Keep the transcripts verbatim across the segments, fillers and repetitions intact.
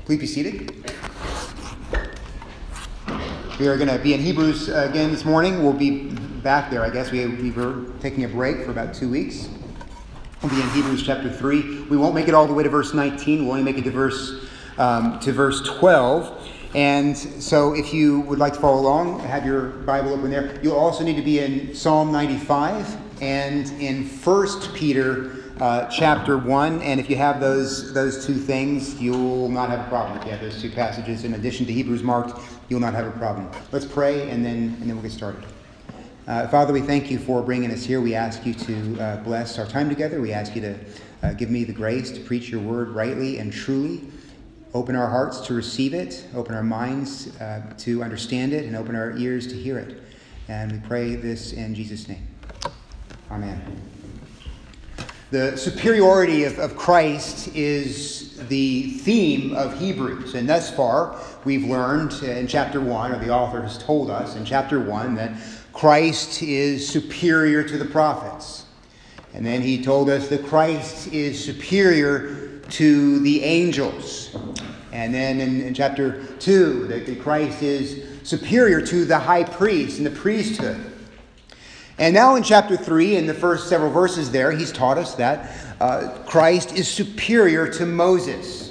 Please be seated. We are going to be in Hebrews again this morning. We'll be back there, I guess. We, we were taking a break for about two weeks. We'll be in Hebrews chapter three. We won't make it all the way to verse nineteen. We'll only make it to verse um, to verse twelve. And so if you would like to follow along, have your Bible open there. You'll also need to be in Psalm ninety-five and in First Peter uh, chapter one. And if you have those those two things, you'll not have a problem. If you have those two passages in addition to Hebrews marked, you'll not have a problem. Let's pray, and then and then we'll get started. Uh, Father, we thank you for bringing us here. We ask you to uh, bless our time together. We ask you to uh, give me the grace to preach your word rightly and truly. Open our hearts to receive it. Open our minds uh, to understand it, and open our ears to hear it. And we pray this in Jesus' name. Amen. The superiority of, of Christ is the theme of Hebrews. And thus far, we've learned in chapter one, or the author has told us in chapter one, that Christ is superior to the prophets. And then he told us that Christ is superior to the angels. And then in, in chapter two, that, that Christ is superior to the high priest and the priesthood. And now in chapter three, in the first several verses there, he's taught us that uh, Christ is superior to Moses.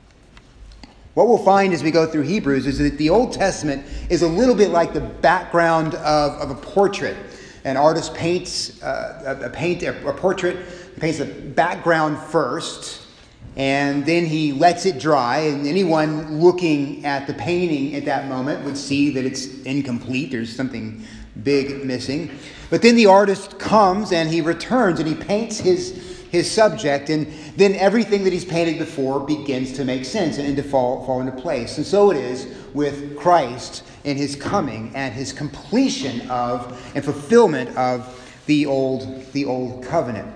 What we'll find as we go through Hebrews is that the Old Testament is a little bit like the background of, of a portrait. An artist paints, uh, a, a, paint, a, a portrait, paints a background first, and then he lets it dry, and anyone looking at the painting at that moment would see that it's incomplete. There's something big missing. But then the artist comes and he returns and he paints his his subject, and then everything that he's painted before begins to make sense and to fall, fall into place. And so it is with Christ in his coming and his completion of and fulfillment of the old, the old covenant.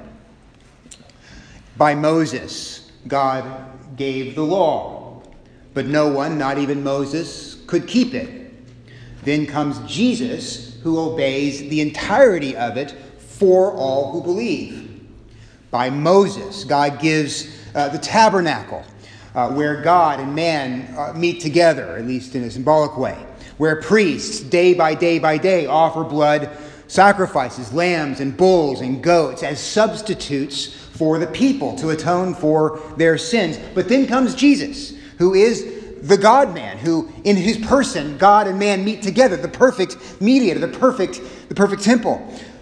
By Moses, God gave the law, but no one, not even Moses, could keep it. Then comes Jesus, who obeys the entirety of it for all who believe. By Moses, God gives uh, the tabernacle, uh, where God and man uh, meet together, at least in a symbolic way, where priests, day by day by day, offer blood sacrifices, lambs and bulls and goats as substitutes for the people to atone for their sins. But then comes Jesus, who is the God-man, who in his person, God and man meet together, the perfect mediator, the perfect, the perfect temple.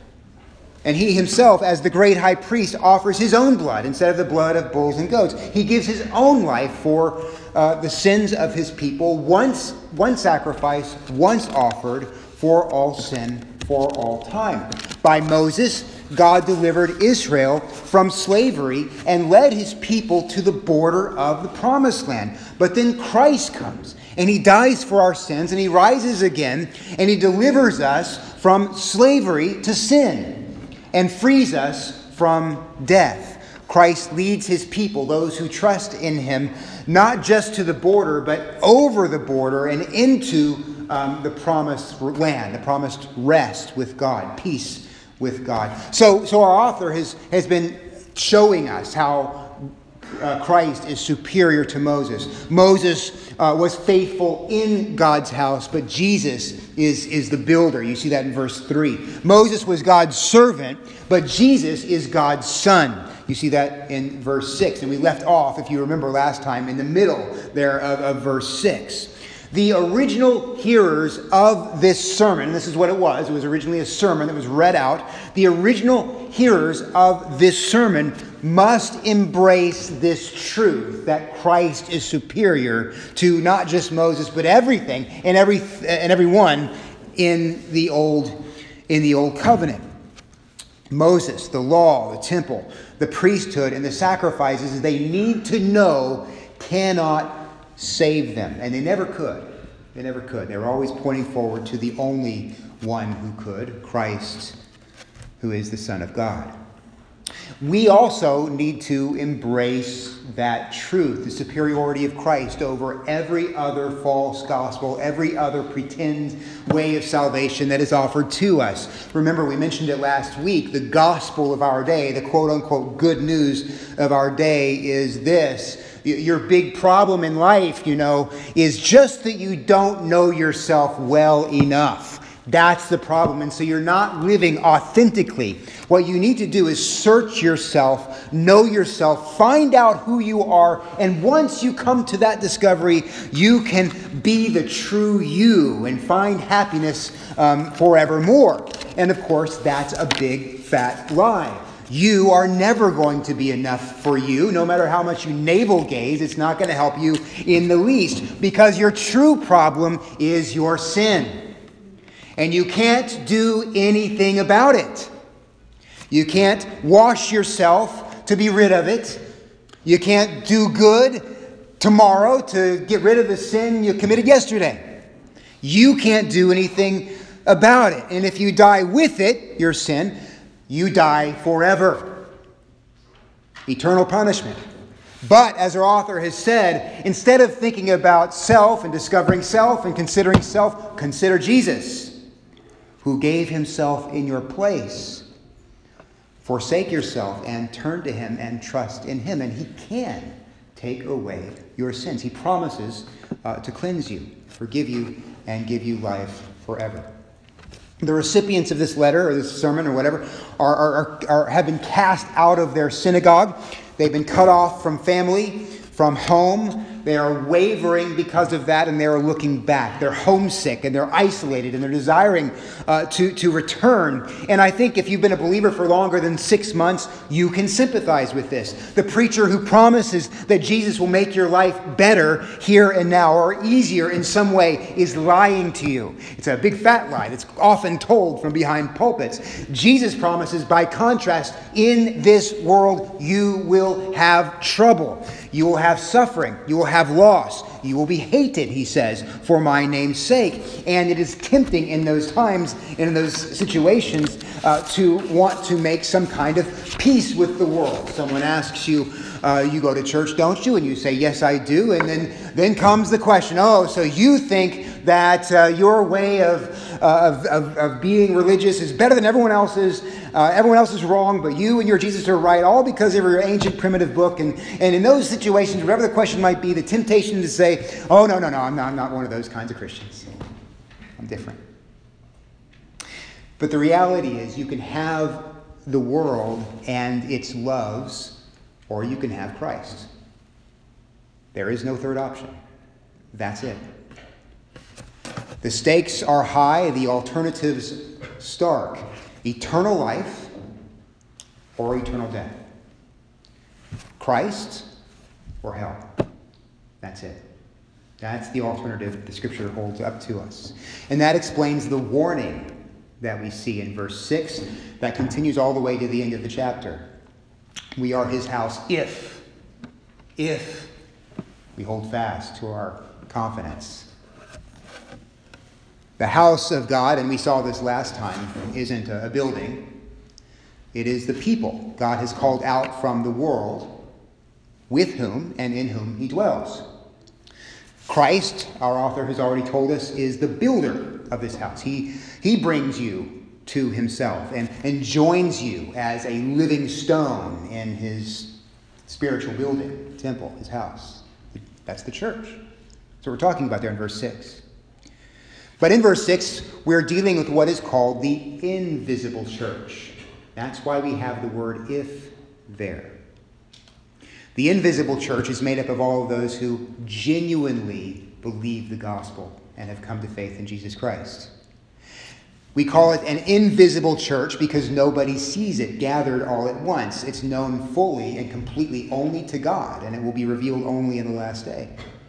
And he himself, as the great high priest, offers his own blood instead of the blood of bulls and goats. He gives his own life for uh, the sins of his people, once one sacrifice, once offered for all sin, for all time. By Moses, God delivered Israel from slavery and led his people to the border of the promised land. But then Christ comes and he dies for our sins and he rises again and he delivers us from slavery to sin and frees us from death. Christ leads his people, those who trust in him, not just to the border, but over the border and into um, the promised land, the promised rest with God, peace with God. So, so our author has, has been showing us how uh, Christ is superior to Moses. Moses uh, was faithful in God's house, but Jesus is, is the builder. You see that in verse three. Moses was God's servant, but Jesus is God's son. You see that in verse six. And we left off, if you remember last time, in the middle there of, of verse six. The original hearers of this sermon, this is what it was. It was originally a sermon that was read out. The original hearers of this sermon must embrace this truth that Christ is superior to not just Moses, but everything and every and everyone in the old in the old covenant. Moses, the law, the temple, the priesthood, and the sacrifices they need to know cannot save them. And they never could. They never could. They were always pointing forward to the only one who could, Christ, who is the Son of God. We also need to embrace that truth, the superiority of Christ over every other false gospel, every other pretend way of salvation that is offered to us. Remember, we mentioned it last week. The gospel of our day, the quote-unquote good news of our day is this, your big problem in life, you know, is just that you don't know yourself well enough. That's the problem. And so you're not living authentically. What you need to do is search yourself, know yourself, find out who you are. And once you come to that discovery, you can be the true you and find happiness um, forevermore. And of course, that's a big fat lie. You are never going to be enough for you. No matter how much you navel gaze, it's not going to help you in the least, because your true problem is your sin. And you can't do anything about it. You can't wash yourself to be rid of it. You can't do good tomorrow to get rid of the sin you committed yesterday. You can't do anything about it. And if you die with it, your sin, you die forever. Eternal punishment. But, as our author has said, instead of thinking about self and discovering self and considering self, consider Jesus, who gave himself in your place. Forsake yourself and turn to him and trust in him, and he can take away your sins. He promises uh, to cleanse you, forgive you, and give you life forever. The recipients of this letter or this sermon or whatever are, are, are, have been cast out of their synagogue. They've been cut off from family, from home. They are wavering because of that, and they are looking back. They're homesick, and they're isolated, and they're desiring uh, to, to return. And I think if you've been a believer for longer than six months, you can sympathize with this. The preacher who promises that Jesus will make your life better here and now, or easier in some way, is lying to you. It's a big fat lie that's often told from behind pulpits. Jesus promises, by contrast, in this world you will have trouble. You will have suffering. You will have loss. You will be hated, he says, for my name's sake. And it is tempting in those times and in those situations uh, to want to make some kind of peace with the world. Someone asks you, uh, you go to church, don't you? And you say, yes, I do. And then, then comes the question, oh, so you think that uh, your way of, uh, of, of, of being religious is better than everyone else's. Uh, everyone else is wrong, but you and your Jesus are right, all because of your ancient primitive book. And, and in those situations, whatever the question might be, the temptation to say, oh, no, no, no, I'm not, I'm not one of those kinds of Christians. I'm different. But the reality is you can have the world and its loves, or you can have Christ. There is no third option. That's it. The stakes are high, the alternatives stark. Eternal life or eternal death. Christ or hell. That's it. That's the alternative the Scripture holds up to us. And that explains the warning that we see in verse six that continues all the way to the end of the chapter. We are his house if, if we hold fast to our confidence. The house of God, and we saw this last time, isn't a building. It is the people God has called out from the world, with whom and in whom he dwells. Christ, our author has already told us, is the builder of this house. He, he brings you to himself and, and joins you as a living stone in his spiritual building, temple, his house. That's the church. So we're talking about there in verse six. But in verse six, we're dealing with what is called the invisible church. That's why we have the word if there. The invisible church is made up of all of those who genuinely believe the gospel and have come to faith in Jesus Christ. We call it an invisible church because nobody sees it gathered all at once. It's known fully and completely only to God, and it will be revealed only in the last day.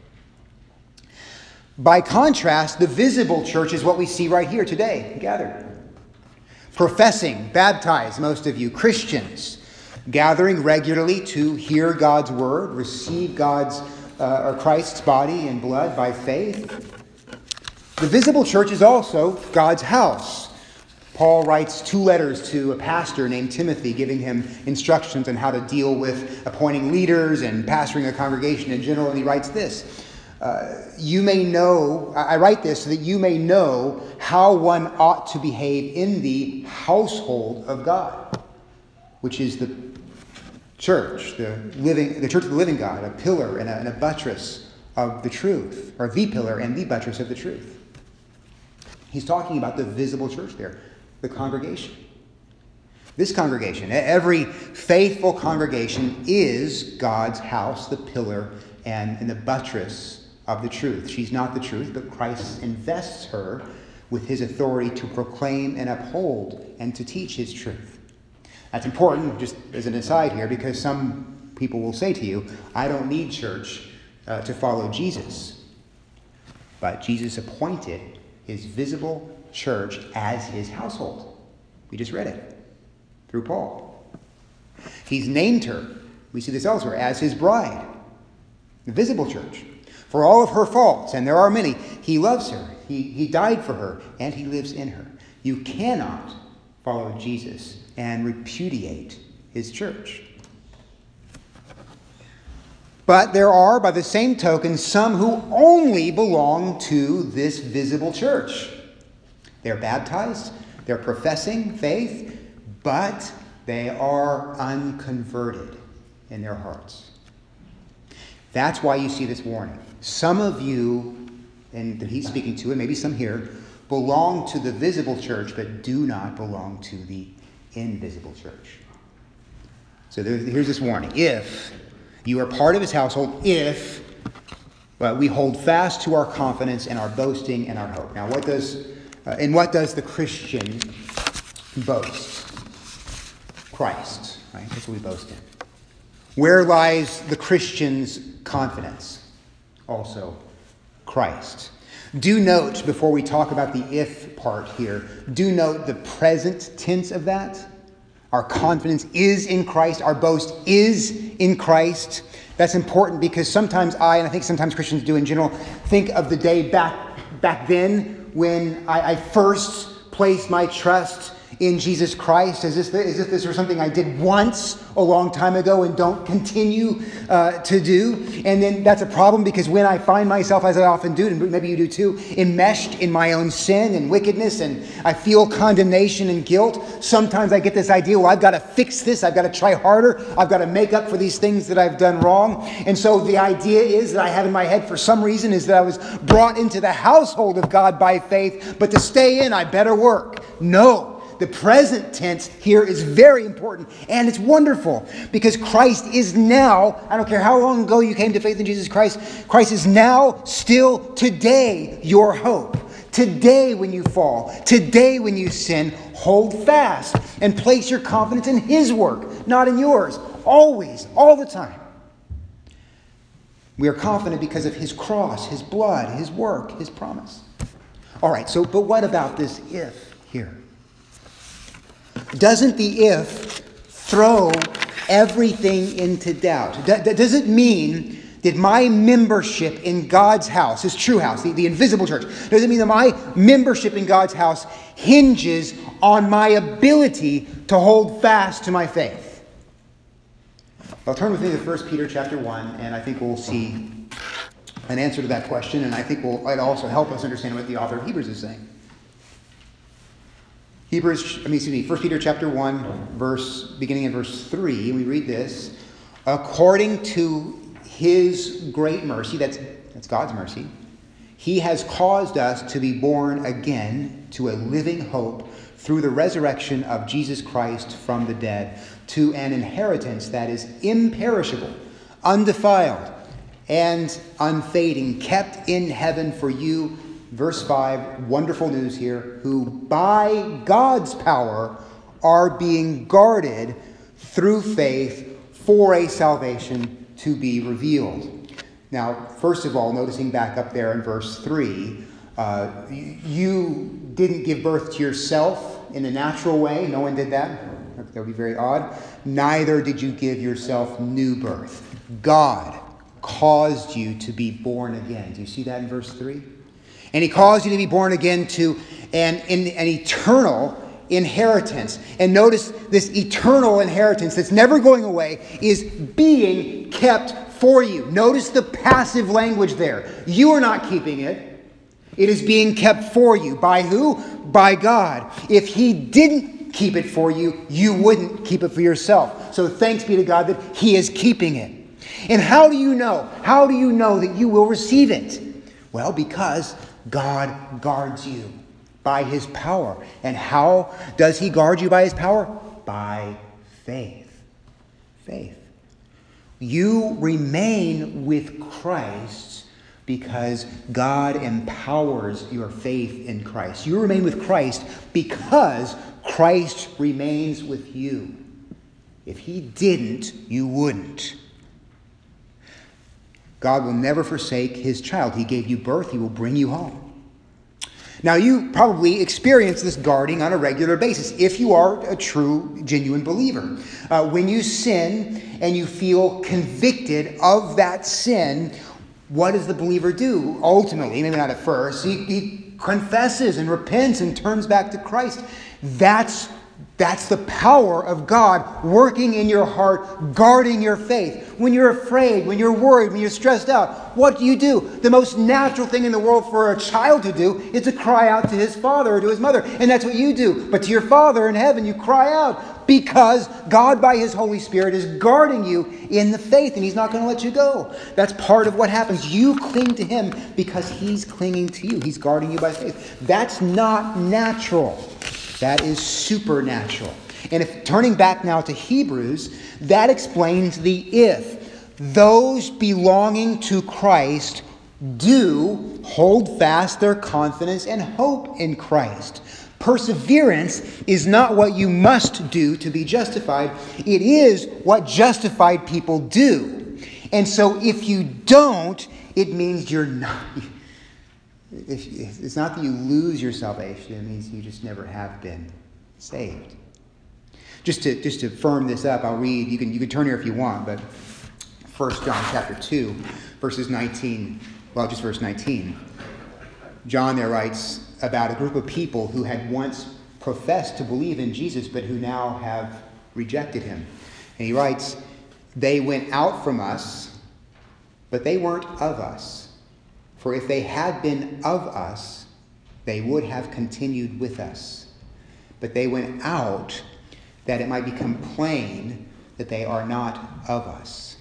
By contrast, the visible church is what we see right here today, gathered. Professing, baptized, most of you, Christians, gathering regularly to hear God's word, receive God's uh, or Christ's body and blood by faith. The visible church is also God's house. Paul writes two letters to a pastor named Timothy, giving him instructions on how to deal with appointing leaders and pastoring a congregation in general, and he writes this. Uh, you may know, I write this so that you may know how one ought to behave in the household of God, which is the church, the living, the church of the living God, a pillar and a, and a buttress of the truth, or the pillar and the buttress of the truth. He's talking about the visible church there, the congregation. This congregation, every faithful congregation, is God's house, the pillar and, and the buttress of the truth. She's not the truth, but Christ invests her with his authority to proclaim and uphold and to teach his truth. That's important, just as an aside here, because some people will say to you, I don't need church uh, to follow Jesus. But Jesus appointed his visible church as his household. We just read it through Paul. He's named her, we see this elsewhere, as his bride, the visible church. For all of her faults, and there are many, he loves her. He, he died for her, and he lives in her. You cannot follow Jesus and repudiate his church. But there are, by the same token, some who only belong to this visible church. They're baptized, they're professing faith, but they are unconverted in their hearts. That's why you see this warning. Some of you, and that he's speaking to, and maybe some here, belong to the visible church, but do not belong to the invisible church. So there, here's this warning. If you are part of his household, if well, we hold fast to our confidence and our boasting and our hope. Now, what does, uh, in what does the Christian boast? Christ, right? That's what we boast in. Where lies the Christian's confidence? Also, Christ. Do note, before we talk about the if part here, do note the present tense of that. Our confidence is in Christ. Our boast is in Christ. That's important because sometimes I, and I think sometimes Christians do in general, think of the day back, back then when I, I first placed my trust in Jesus Christ, as if, as if this were something I did once a long time ago and don't continue uh, to do. And then that's a problem because when I find myself, as I often do, and maybe you do too, enmeshed in my own sin and wickedness, and I feel condemnation and guilt, sometimes I get this idea, well, I've got to fix this, I've got to try harder, I've got to make up for these things that I've done wrong. And so the idea is that I have in my head for some reason is that I was brought into the household of God by faith, but to stay in, I better work. No. The present tense here is very important, and it's wonderful because Christ is now, I don't care how long ago you came to faith in Jesus Christ, Christ is now, still, today, your hope. Today when you fall, today when you sin, hold fast and place your confidence in his work, not in yours. Always, all the time. We are confident because of his cross, his blood, his work, his promise. All right, so, but what about this if here? Doesn't the if throw everything into doubt? Does it mean that my membership in God's house, his true house, the, the invisible church, does it mean that my membership in God's house hinges on my ability to hold fast to my faith? Well, turn with me to First Peter chapter one, and I think we'll see an answer to that question, and I think will it'll also help us understand what the author of Hebrews is saying. Hebrews, I mean, excuse me, First Peter chapter one, verse, beginning in verse three, we read this, according to his great mercy, that's, that's God's mercy, he has caused us to be born again to a living hope through the resurrection of Jesus Christ from the dead, to an inheritance that is imperishable, undefiled, and unfading, kept in heaven for you. Verse five, wonderful news here, who by God's power are being guarded through faith for a salvation to be revealed. Now, first of all, noticing back up there in verse three, uh, you didn't give birth to yourself in a natural way. No one did that. That would be very odd. Neither did you give yourself new birth. God caused you to be born again. Do you see that in verse three? And he caused you to be born again to an, an, an eternal inheritance. And notice this eternal inheritance that's never going away is being kept for you. Notice the passive language there. You are not keeping it. It is being kept for you. By who? By God. If he didn't keep it for you, you wouldn't keep it for yourself. So thanks be to God that he is keeping it. And how do you know? How do you know that you will receive it? Well, because God guards you by his power. And how does he guard you by his power? By faith. Faith. You remain with Christ because God empowers your faith in Christ. You remain with Christ because Christ remains with you. If he didn't, you wouldn't. God will never forsake his child. He gave you birth. He will bring you home. Now, you probably experience this guarding on a regular basis if you are a true, genuine believer. Uh, when you sin and you feel convicted of that sin, what does the believer do? Ultimately, maybe not at first, he, he confesses and repents and turns back to Christ. That's That's the power of God working in your heart, guarding your faith. When you're afraid, when you're worried, when you're stressed out, what do you do? The most natural thing in the world for a child to do is to cry out to his father or to his mother. And that's what you do. But to your Father in heaven, you cry out because God, by his Holy Spirit, is guarding you in the faith, and he's not going to let you go. That's part of what happens. You cling to him because he's clinging to you. He's guarding you by faith. That's not natural. That is supernatural. And if turning back now to Hebrews, that explains the if. Those belonging to Christ do hold fast their confidence and hope in Christ. Perseverance is not what you must do to be justified. It is what justified people do. And so if you don't, it means you're not... If, it's not that you lose your salvation, it means you just never have been saved. Just to just to firm this up, I'll read, you can you can turn here if you want, but First John chapter two, verses nineteen, well, just verse nineteen. John there writes about a group of people who had once professed to believe in Jesus, but who now have rejected him. And he writes, they went out from us, but they weren't of us. For if they had been of us, they would have continued with us. But they went out that it might become plain that they are not of us.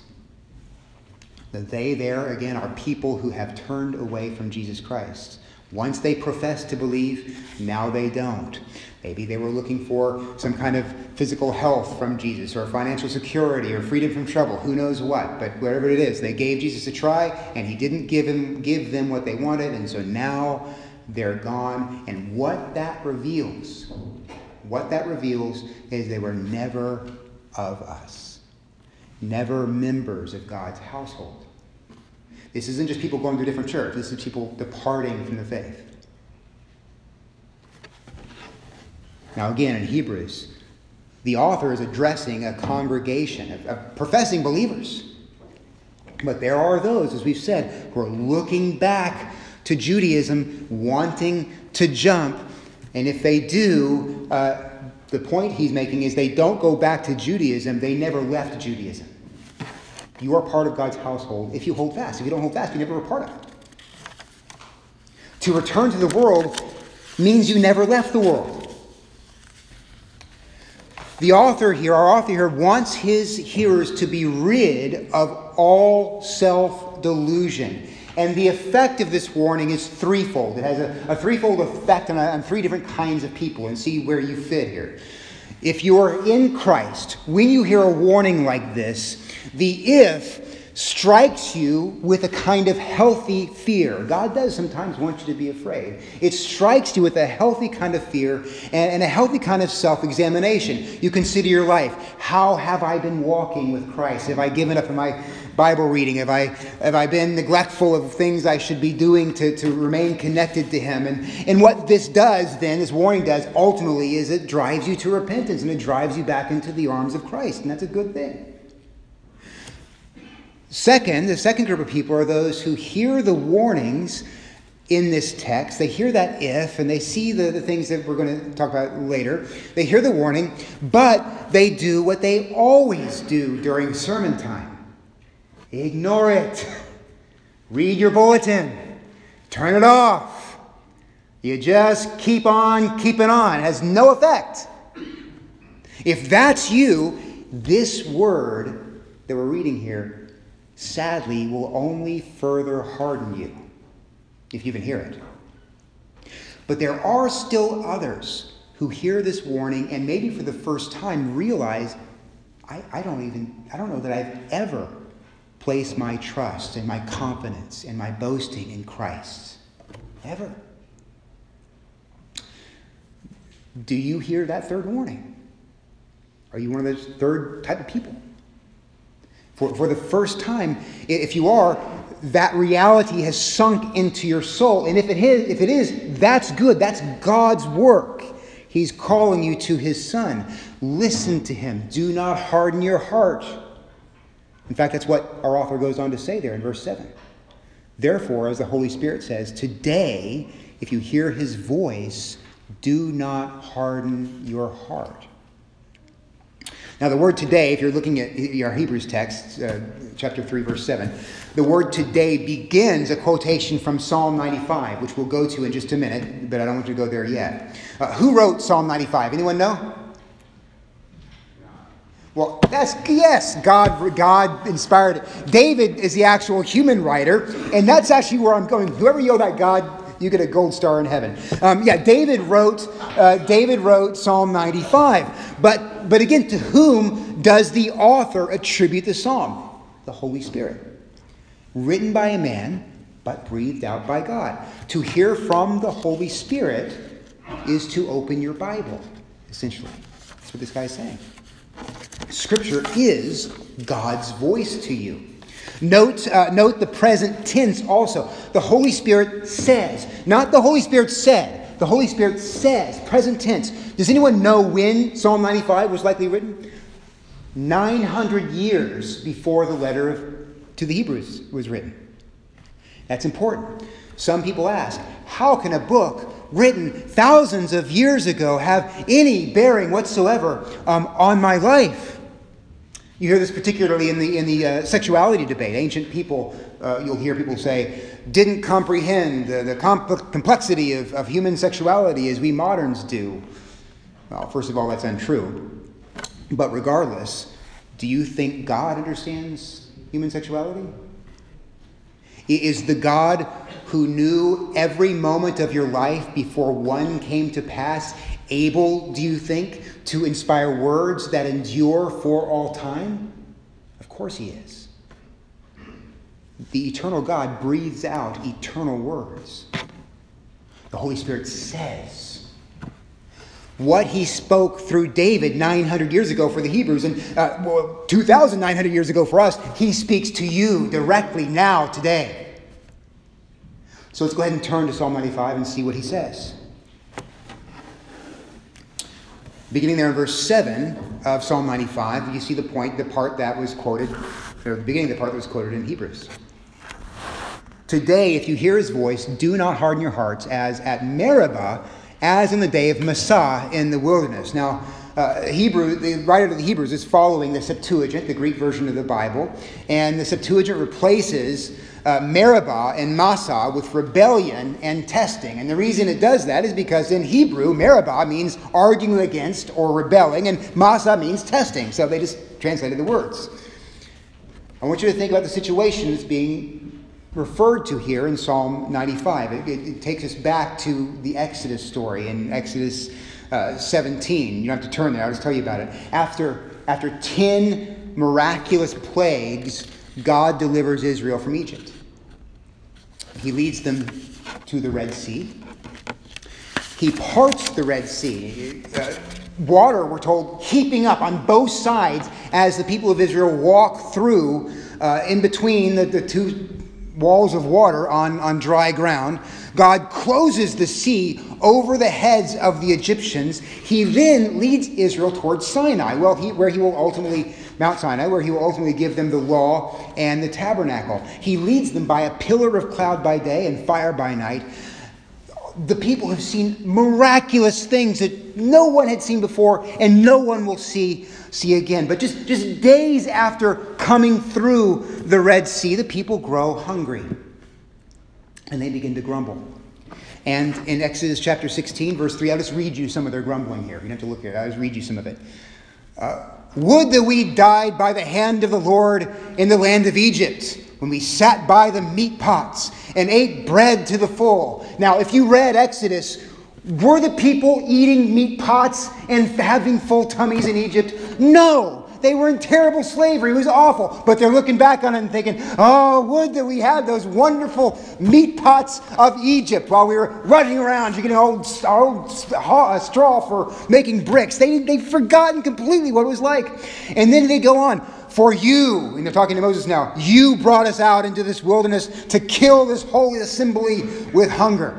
The they there, again, are people who have turned away from Jesus Christ. Once they professed to believe, now they don't. Maybe they were looking for some kind of physical health from Jesus, or financial security, or freedom from trouble, who knows what. But whatever it is, they gave Jesus a try, and he didn't give him give them what they wanted, and so now they're gone. And what that reveals, what that reveals is they were never of us, never members of God's household. This isn't just people going to a different church. This is people departing from the faith. Now again, in Hebrews, the author is addressing a congregation of, of professing believers. But there are those, as we've said, who are looking back to Judaism, wanting to jump. And if they do, uh, the point he's making is they don't go back to Judaism. They never left Judaism. You are part of God's household if you hold fast. If you don't hold fast, you never were part of it. To return to the world means you never left the world. The author here, our author here, wants his hearers to be rid of all self-delusion. And the effect of this warning is threefold. It has a, a threefold effect on, on three different kinds of people, and see where you fit here. If you are in Christ, when you hear a warning like this, the if strikes you with a kind of healthy fear. God does sometimes want you to be afraid. It strikes you with a healthy kind of fear and, and a healthy kind of self-examination. You consider your life. How have I been walking with Christ? Have I given up in my Bible reading? Have I have I been neglectful of things I should be doing to, to remain connected to him? And, and what this does then, this warning does, ultimately, is it drives you to repentance and it drives you back into the arms of Christ. And that's a good thing. Second, the second group of people are those who hear the warnings in this text. They hear that if, and they see the, the things that we're going to talk about later. They hear the warning, but they do what they always do during sermon time. Ignore it. Read your bulletin. Turn it off. You just keep on keeping on. It has no effect. If that's you, this word that we're reading here, sadly, will only further harden you, if you even hear it. But there are still others who hear this warning and maybe for the first time realize, I, I don't even, I don't know that I've ever placed my trust and my confidence and my boasting in Christ. Ever. Do you hear that third warning? Are you one of those third type of people? For, for the first time, if you are, that reality has sunk into your soul. And if it is, if it is, that's good. That's God's work. He's calling you to his Son. Listen to him. Do not harden your heart. In fact, that's what our author goes on to say there in verse seven. Therefore, as the Holy Spirit says, today, if you hear his voice, do not harden your heart. Now, the word today, if you're looking at your Hebrews text, uh, chapter three, verse seven, the word today begins a quotation from Psalm ninety-five, which we'll go to in just a minute, but I don't want you to go there yet. Uh, who wrote Psalm ninety-five? Anyone know? Well, that's, yes, God, God inspired it. David is the actual human writer, and that's actually where I'm going. Whoever you owe that God, you get a gold star in heaven. Um, yeah, David wrote uh, David wrote Psalm ninety-five. But, but again, to whom does the author attribute the psalm? The Holy Spirit. Written by a man, but breathed out by God. To hear from the Holy Spirit is to open your Bible, essentially. That's what this guy is saying. Scripture is God's voice to you. Note, uh, note the present tense also. The Holy Spirit says, not the Holy Spirit said. The Holy Spirit says, present tense. Does anyone know when Psalm ninety-five was likely written? nine hundred years before the letter of, to the Hebrews was written. That's important. Some people ask, how can a book written thousands of years ago have any bearing whatsoever um, on my life? You hear this particularly in the in the uh, sexuality debate. Ancient people, uh, you'll hear people say, didn't comprehend the, the comp- complexity of, of human sexuality as we moderns do. Well, first of all, that's untrue. But regardless, do you think God understands human sexuality? Is the God who knew every moment of your life before one came to pass able, do you think, to inspire words that endure for all time? Of course he is. The eternal God breathes out eternal words. The Holy Spirit says what he spoke through David nine hundred years ago for the Hebrews and uh, well, two thousand nine hundred years ago for us. He speaks to you directly now, today. So let's go ahead and turn to Psalm ninety-five and see what he says. Beginning there in verse seven of Psalm ninety-five, you see the point, the part that was quoted, or the beginning of the part that was quoted in Hebrews. Today, if you hear his voice, do not harden your hearts as at Meribah, as in the day of Massah in the wilderness. Now, uh, Hebrew, the writer of the Hebrews is following the Septuagint, the Greek version of the Bible, and the Septuagint replaces uh, Meribah and Massah with rebellion and testing. And the reason it does that is because in Hebrew, Meribah means arguing against or rebelling, and Massah means testing. So they just translated the words. I want you to think about the situation that's being referred to here in Psalm ninety-five. It, it, it takes us back to the Exodus story in Exodus uh, seventeen. You don't have to turn there. I'll just tell you about it. After, after ten miraculous plagues, God delivers Israel from Egypt. He leads them to the Red Sea. He parts the Red Sea. Uh, water, we're told, heaping up on both sides as the people of Israel walk through uh, in between the, the two walls of water on, on dry ground. God closes the sea over the heads of the Egyptians. He then leads Israel towards Sinai, well, he, where he will ultimately, Mount Sinai, where he will ultimately give them the law and the tabernacle. He leads them by a pillar of cloud by day and fire by night. The people have seen miraculous things that no one had seen before and no one will see see again. But just, just days after coming through the Red Sea, the people grow hungry. And they begin to grumble. And in Exodus chapter sixteen, verse three, I'll just read you some of their grumbling here. You don't have to look at it. I'll just read you some of it. Uh, Would that we died by the hand of the Lord in the land of Egypt, when we sat by the meat pots and ate bread to the full. Now, if you read Exodus, were the people eating meat pots and having full tummies in Egypt? No. They were in terrible slavery. It was awful. But they're looking back on it and thinking, oh, would that we had those wonderful meat pots of Egypt while we were running around drinking an old, old straw for making bricks. They, they've forgotten completely what it was like. And then they go on. For you, and they're talking to Moses now, you brought us out into this wilderness to kill this holy assembly with hunger.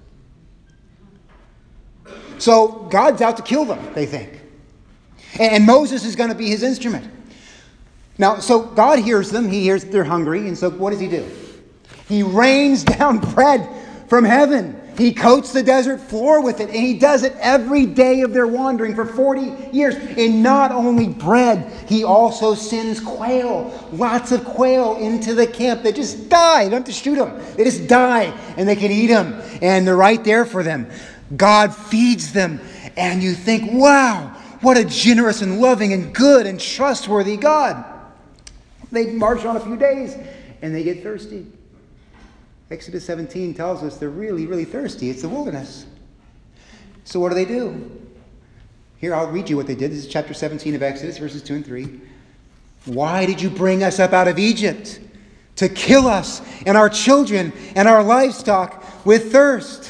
So God's out to kill them, they think. And Moses is going to be his instrument. Now, so God hears them. He hears that they're hungry. And so what does he do? He rains down bread from heaven. He coats the desert floor with it. And he does it every day of their wandering for forty years. And not only bread, he also sends quail. Lots of quail into the camp. They just die. You don't have to shoot them. They just die. And they can eat them. And they're right there for them. God feeds them. And you think, wow. What a generous and loving and good and trustworthy God. They march on a few days and they get thirsty. Exodus seventeen tells us they're really, really thirsty. It's the wilderness. So what do they do? Here, I'll read you what they did. This is chapter seventeen of Exodus, verses two and three. Why did you bring us up out of Egypt? To kill us and our children and our livestock with thirst.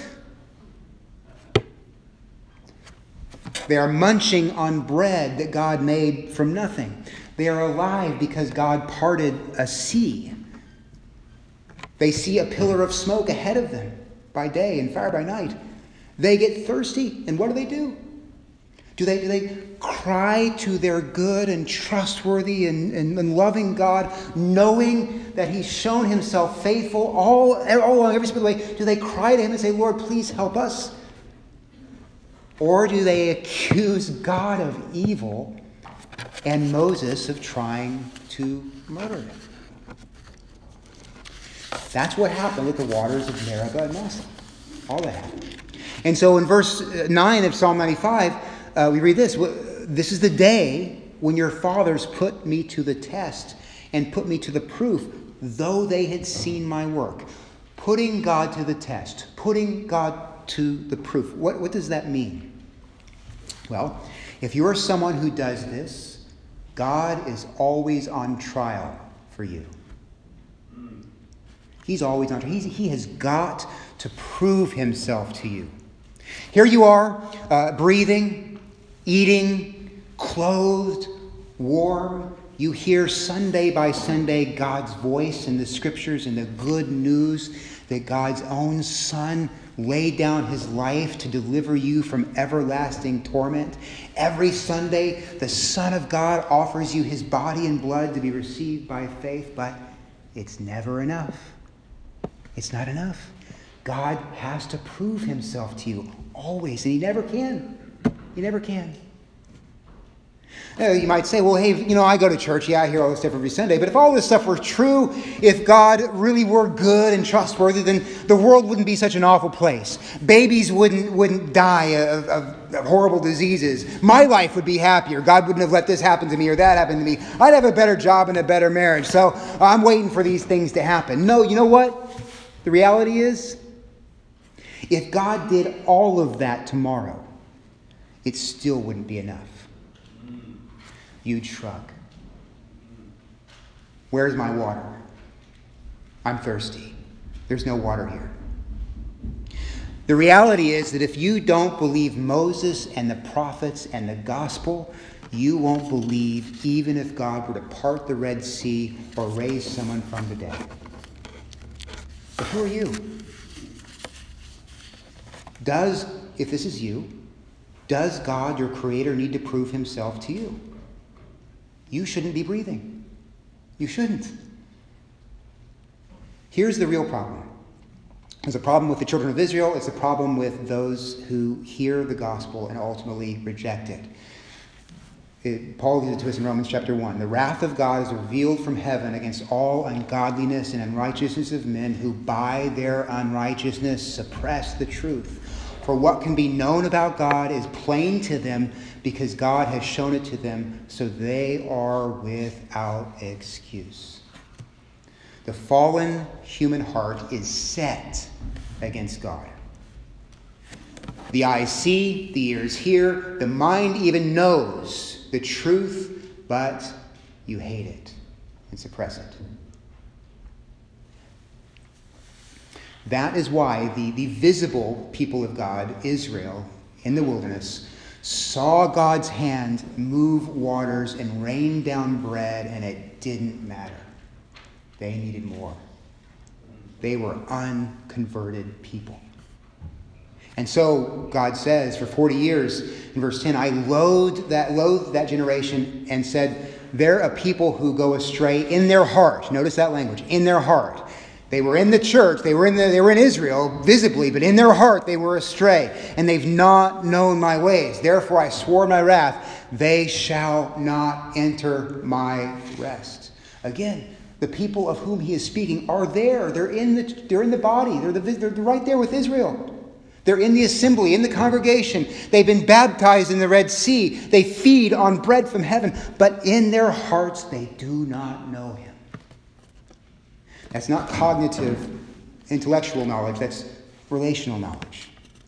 They are munching on bread that God made from nothing. They are alive because God parted a sea. They see a pillar of smoke ahead of them by day and fire by night. They get thirsty, and what do they do? Do they, do they cry to their good and trustworthy and, and, and loving God, knowing that he's shown himself faithful all, all along every step of the way? Do they cry to him and say, Lord, please help us? Or do they accuse God of evil and Moses of trying to murder him? That's what happened with the waters of Meribah and Massah. All that happened. And so in verse nine of Psalm ninety-five, uh, we read this. This is the day when your fathers put me to the test and put me to the proof, though they had seen my work. Putting God to the test. Putting God to the proof. What, what does that mean? Well, if you are someone who does this, God is always on trial for you. He's always on trial. He's, he has got to prove himself to you. Here you are, uh, breathing, eating, clothed, warm. You hear Sunday by Sunday God's voice in the scriptures and the good news that God's own Son laid down his life to deliver you from everlasting torment. Every Sunday, the Son of God offers you his body and blood to be received by faith, but it's never enough. It's not enough. God has to prove himself to you always, and he never can. He never can. Uh, you might say, well, hey, you know, I go to church. Yeah, I hear all this stuff every Sunday. But if all this stuff were true, if God really were good and trustworthy, then the world wouldn't be such an awful place. Babies wouldn't wouldn't die of, of, of horrible diseases. My life would be happier. God wouldn't have let this happen to me or that happen to me. I'd have a better job and a better marriage. So I'm waiting for these things to happen. No, you know what? The reality is, if God did all of that tomorrow, it still wouldn't be enough. You'd shrug. Where's my water? I'm thirsty. There's no water here. The reality is that if you don't believe Moses and the prophets and the gospel, you won't believe even if God were to part the Red Sea or raise someone from the dead. But who are you? Does, if this is you, does God, your Creator, need to prove himself to you? You shouldn't be breathing. You shouldn't. Here's the real problem. There's a problem with the children of Israel. It's a problem with those who hear the gospel and ultimately reject it. It Paul gives it to us in Romans chapter one. The wrath of God is revealed from heaven against all ungodliness and unrighteousness of men who by their unrighteousness suppress the truth. For what can be known about God is plain to them because God has shown it to them, so they are without excuse. The fallen human heart is set against God. The eyes see, the ears hear, the mind even knows the truth, but you hate it and suppress it. That is why the, the visible people of God, Israel, in the wilderness, saw God's hand move waters and rain down bread, and it didn't matter. They needed more. They were unconverted people. And so God says, for forty years, in verse ten, I loathed that, loathed that generation and said, they're a people who go astray in their heart. Notice that language, in their heart. They were in the church, they were in the, they were in Israel visibly, but in their heart they were astray, and they've not known my ways. Therefore I swore in my wrath, they shall not enter my rest. Again, the people of whom he is speaking are there. They're in the, they're in the body. They're, the, they're right there with Israel. They're in the assembly, in the congregation. They've been baptized in the Red Sea. They feed on bread from heaven, but in their hearts they do not know him. That's not cognitive, intellectual knowledge. That's relational knowledge.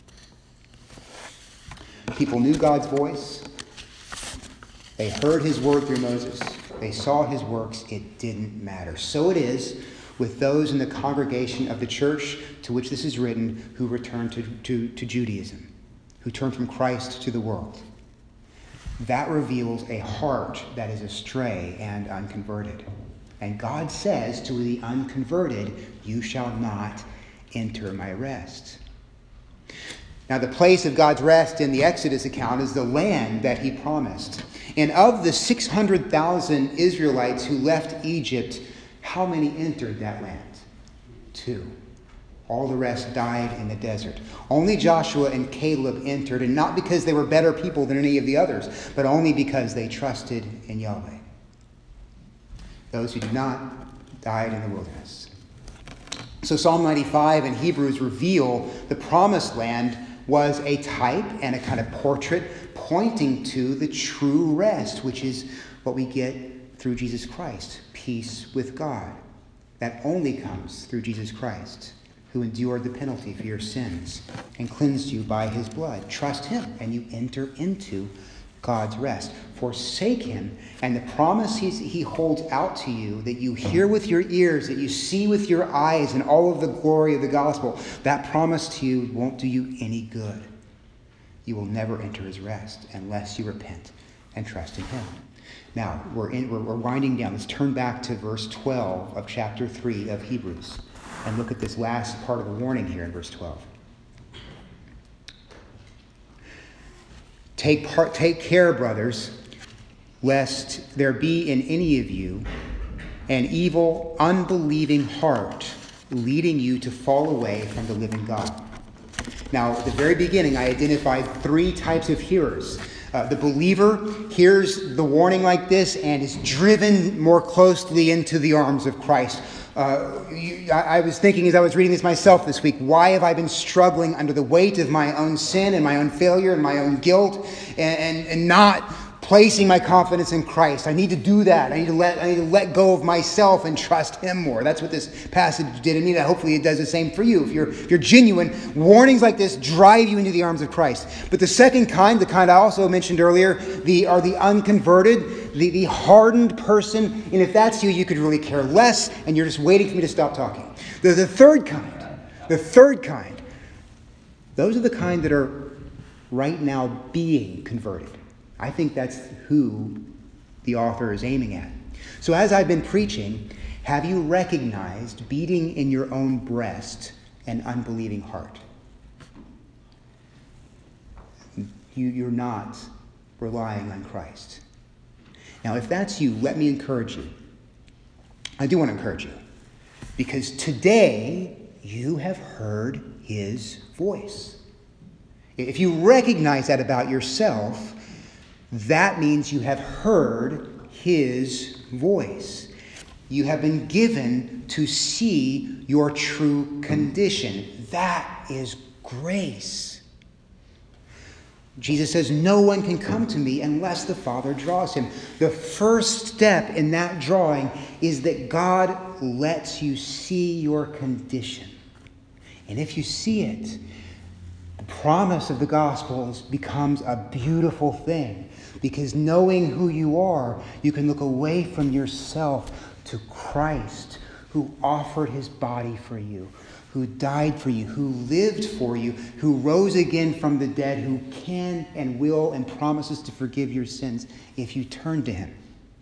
People knew God's voice. They heard his word through Moses. They saw his works. It didn't matter. So it is with those in the congregation of the church to which this is written who return to, to, to Judaism, who turn from Christ to the world. That reveals a heart that is astray and unconverted. And God says to the unconverted, you shall not enter my rest. Now, the place of God's rest in the Exodus account is the land that he promised. And of the six hundred thousand Israelites who left Egypt, how many entered that land? Two. All the rest died in the desert. Only Joshua and Caleb entered, and not because they were better people than any of the others, but only because they trusted in Yahweh. Those who did not died in the wilderness. So Psalm ninety-five and Hebrews reveal the promised land was a type and a kind of portrait pointing to the true rest, which is what we get through Jesus Christ, peace with God. That only comes through Jesus Christ, who endured the penalty for your sins and cleansed you by his blood. Trust him and you enter into God's rest. Forsake him, and the promise he's, he holds out to you that you hear with your ears, that you see with your eyes, and all of the glory of the gospel, that promise to you won't do you any good. You will never enter his rest unless you repent and trust in him. Now, we're, in, we're, we're winding down. Let's turn back to verse twelve of chapter three of Hebrews and look at this last part of the warning here in verse twelve. Take part, take care, brothers, lest there be in any of you an evil, unbelieving heart leading you to fall away from the living God. Now, at the very beginning, I identified three types of hearers. Uh, the believer hears the warning like this and is driven more closely into the arms of Christ. Uh, I, I was thinking as I was reading this myself this week, why have I been struggling under the weight of my own sin and my own failure and my own guilt and, and, and not placing my confidence in Christ? I need to do that. I need to let I need to let go of myself and trust him more. That's what this passage did in me. That hopefully it does the same for you. If you're if you're genuine, warnings like this drive you into the arms of Christ. But the second kind, the kind I also mentioned earlier, the are the unconverted, the, the hardened person. And if that's you, you could really care less, and you're just waiting for me to stop talking. The, the third kind, the third kind, those are the kind that are right now being converted. I think that's who the author is aiming at. So as I've been preaching, have you recognized beating in your own breast an unbelieving heart? You, you're not relying on Christ. Now, if that's you, let me encourage you. I do want to encourage you. Because today, you have heard his voice. If you recognize that about yourself, that means you have heard his voice. You have been given to see your true condition. That is grace. Jesus says, no one can come to me unless the Father draws him. The first step in that drawing is that God lets you see your condition. And if you see it, the promise of the gospel becomes a beautiful thing. Because knowing who you are, you can look away from yourself to Christ, who offered his body for you, who died for you, who lived for you, who rose again from the dead, who can and will and promises to forgive your sins if you turn to him.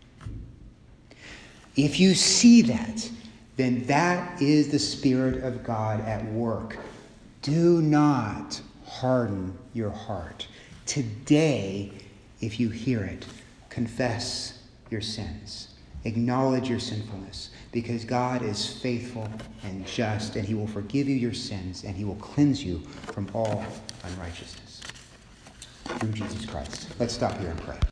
If you see that, then that is the Spirit of God at work. Do not harden your heart. Today, if you hear it, confess your sins. Acknowledge your sinfulness, because God is faithful and just, and he will forgive you your sins, and he will cleanse you from all unrighteousness. Through Jesus Christ. Let's stop here and pray.